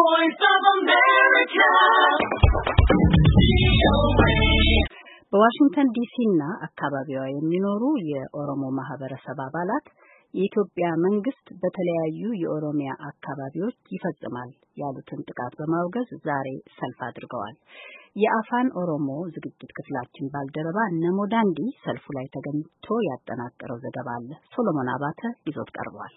voice of America. በዋሽንግተን ዲሲና አካባቢዋ የሚኖሩ የኦሮሞ ማህበረሰብ አባላት የኢትዮጵያ መንግስት በተለያዩ የኦሮሚያ አካባቢዎች ይፈጽማል ያሉትን ጥቃት በማውገዝ ዛሬ ሰልፍ አድርገዋል። የአፋን ኦሮሞ ዝግጅት ክፍላችን ባልደረባ ነሞዳንዲ ሰልፉ ላይ ተገኝቶ ያጠናቀረው ዘገባ አለ። ሶሎሞን አባተ ይዞት ቀርቧል።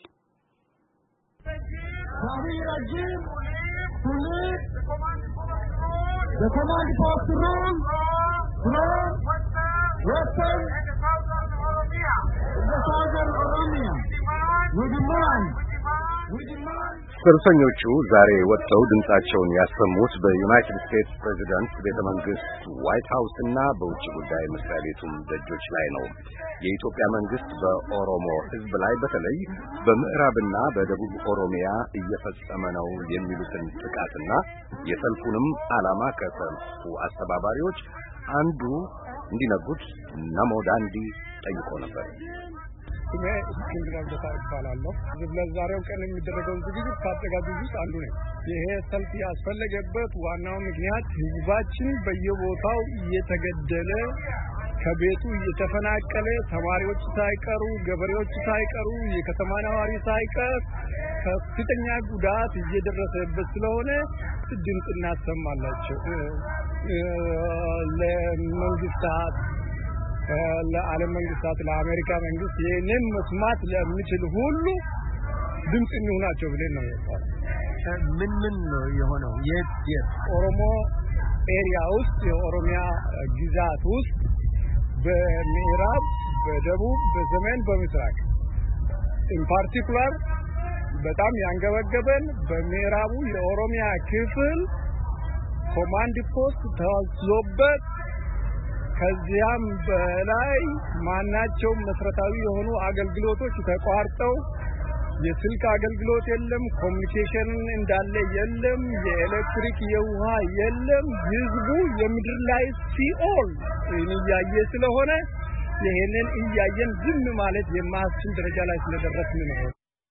The command post rule from Western and the Southern Oromia. We demand. ሰልፈኞቹ ዛሬ ወጥተው ድምጻቸውን ያሰሙት በዩናይትድ ስቴትስ ፕሬዚደንት ቤተ መንግስት ዋይት ሃውስ እና በውጭ ጉዳይ መስሪያ ቤቱም ደጆች ላይ ነው። የኢትዮጵያ መንግስት በኦሮሞ ሕዝብ ላይ በተለይ በምዕራብና በደቡብ ኦሮሚያ እየፈጸመ ነው የሚሉትን ጥቃትና የሰልፉንም ዓላማ ከሰልፉ አስተባባሪዎች አንዱ እንዲነግሩት ነሞዳንዲ ጠይቆ ነበር። ስሜ እስክንድር አብደታ ይባላለሁ። ለዛሬው ቀን የሚደረገው ዝግጅት ከአዘጋጆች ውስጥ አንዱ ነኝ። ይሄ ሰልፍ ያስፈለገበት ዋናው ምክንያት ህዝባችን በየቦታው እየተገደለ ከቤቱ እየተፈናቀለ ተማሪዎች ሳይቀሩ ገበሬዎች ሳይቀሩ የከተማ ነዋሪ ሳይቀር ከፍተኛ ጉዳት እየደረሰበት ስለሆነ ድምጽ እናሰማላችሁ ለመንግስታት ለዓለም መንግስታት ለአሜሪካ መንግስት ይሄንን መስማት ለሚችል ሁሉ ድምጽ እንሆናቸው ብለን ነው የወጣው። ምን ነው የሆነው? የት ኦሮሞ ኤሪያ ውስጥ የኦሮሚያ ግዛት ውስጥ በምዕራብ በደቡብ በሰሜን በምስራቅ ኢን ፓርቲኩላር በጣም ያንገበገበን በምዕራቡ የኦሮሚያ ክፍል ኮማንድ ፖስት ተወስዶበት ከዚያም በላይ ማናቸው መሰረታዊ የሆኑ አገልግሎቶች ተቋርጠው የስልክ አገልግሎት የለም፣ ኮሙኒኬሽን እንዳለ የለም፣ የኤሌክትሪክ የውሃ የለም። ህዝቡ የምድር ላይ ሲኦል እያየ ስለሆነ ይሄንን እያየን ዝም ማለት የማያስችል ደረጃ ላይ ስለደረስን ነው።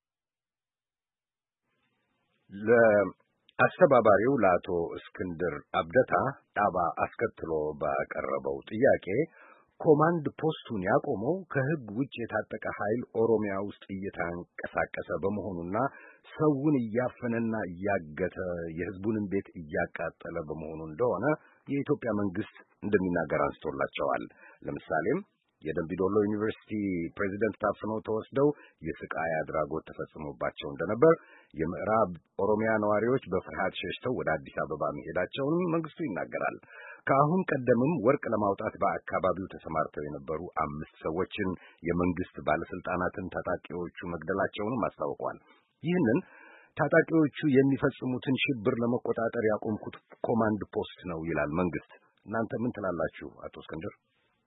አስተባባሪው ለአቶ እስክንድር አብደታ ጣባ አስከትሎ ባቀረበው ጥያቄ ኮማንድ ፖስቱን ያቆመው ከህግ ውጭ የታጠቀ ኃይል ኦሮሚያ ውስጥ እየተንቀሳቀሰ በመሆኑና ሰውን እያፈነና እያገተ የህዝቡንም ቤት እያቃጠለ በመሆኑ እንደሆነ የኢትዮጵያ መንግስት እንደሚናገር አንስቶላቸዋል። ለምሳሌም የደምቢዶሎ ዩኒቨርሲቲ ፕሬዚደንት ታፍነው ተወስደው የስቃይ አድራጎት ተፈጽሞባቸው እንደነበር፣ የምዕራብ ኦሮሚያ ነዋሪዎች በፍርሃት ሸሽተው ወደ አዲስ አበባ መሄዳቸውን መንግስቱ ይናገራል። ከአሁን ቀደምም ወርቅ ለማውጣት በአካባቢው ተሰማርተው የነበሩ 5 ሰዎችን የመንግስት ባለስልጣናትን ታጣቂዎቹ መግደላቸውንም አስታውቋል። ይህንን ታጣቂዎቹ የሚፈጽሙትን ሽብር ለመቆጣጠር ያቆምኩት ኮማንድ ፖስት ነው ይላል መንግስት። እናንተ ምን ትላላችሁ አቶ እስክንድር?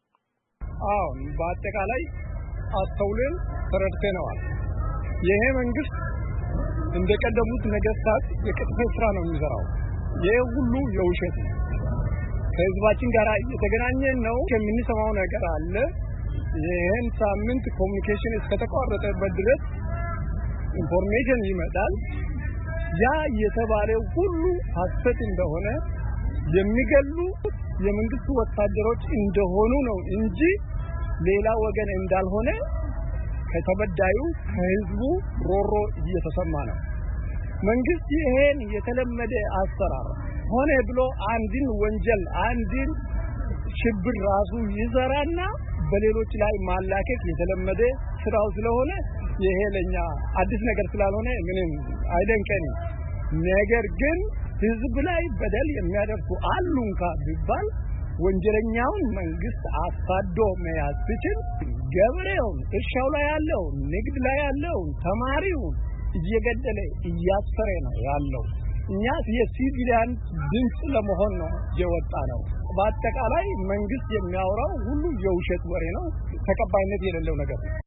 በአጠቃላይ አስተውለን ተረድተነዋል። ይሄ መንግስት እንደቀደሙት ነገስታት የቅጥፈት ስራ ነው የሚሰራው። ይሄ ሁሉ የውሸት ነው። ከህዝባችን ጋር የተገናኘን ነው የምንሰማው ነገር አለ። ይሄን ሳምንት ኮሙኒኬሽን እስከተቋረጠበት ድረስ ኢንፎርሜሽን ይመጣል። ያ የተባለው ሁሉ ሐሰት እንደሆነ የሚገሉ የመንግስት ወታደሮች እንደሆኑ ነው እንጂ ሌላ ወገን እንዳልሆነ ከተበዳዩ ከህዝቡ ሮሮ እየተሰማ ነው። መንግስት ይሄን የተለመደ አሰራር ሆነ ብሎ አንድን ወንጀል አንድን ሽብር ራሱ ይዘራና በሌሎች ላይ ማላከክ የተለመደ ስራው ስለሆነ ይሄ ለኛ አዲስ ነገር ስላልሆነ ምንም አይደንቀንም። ነገር ግን ህዝብ ላይ በደል የሚያደርሱ አሉንካ ቢባል ወንጀለኛውን መንግስት አሳዶ መያዝ ሲችል ገበሬውን እርሻው ላይ ያለው ንግድ ላይ ያለው ተማሪው እየገደለ እያሰረ ነው ያለው። እኛ የሲቪሊያን ድምጽ ለመሆን ነው የወጣ ነው። በአጠቃላይ መንግስት የሚያወራው ሁሉ የውሸት ወሬ ነው፣ ተቀባይነት የሌለው ነገር ነው።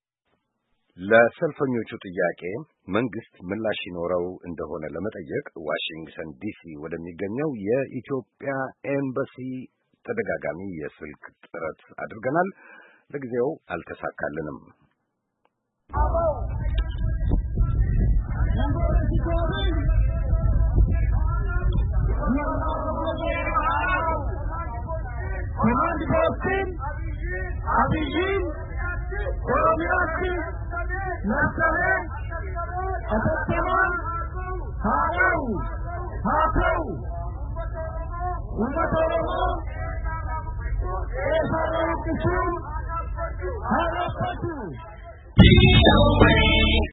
ለሰልፈኞቹ ጥያቄ መንግስት ምላሽ ይኖረው እንደሆነ ለመጠየቅ ዋሽንግተን ዲሲ ወደሚገኘው የኢትዮጵያ ኤምባሲ ተደጋጋሚ የስልክ ጥረት አድርገናል። ለጊዜው አልተሳካልንም። አብይን ኦሮሚያችን ነሰረ አተተማን ሃው ኡመቶሮሞ ኤሳራው ቁሱም ሃራፈቱ